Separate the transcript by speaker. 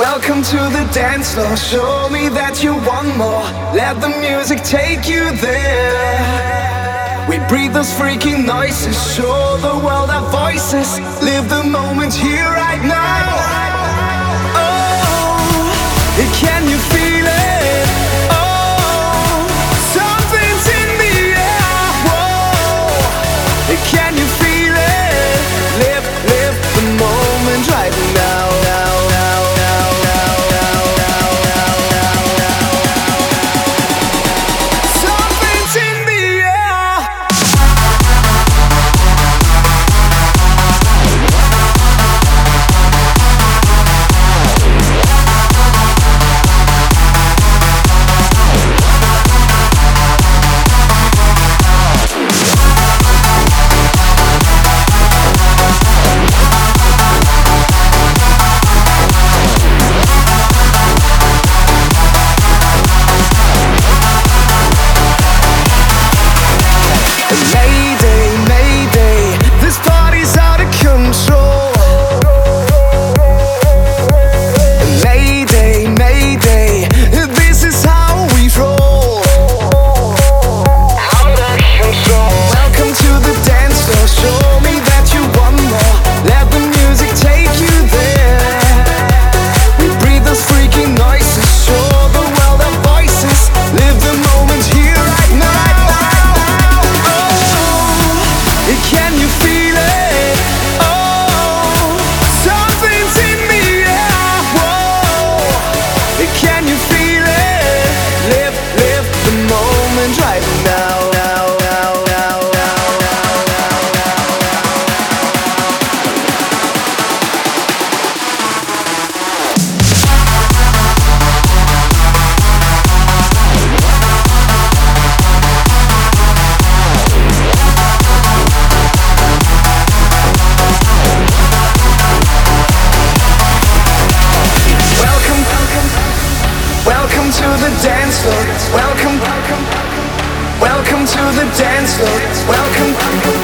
Speaker 1: Welcome to the dance floor. Show me that you want more. Let the music take you there. We breathe those freaking noises. Show the world our voices. Live the moment here right now. Oh, can you feel it? Oh, something's in the air. Whoa, can you feel it? Live the moment right now. Welcome to the dance floor. Welcome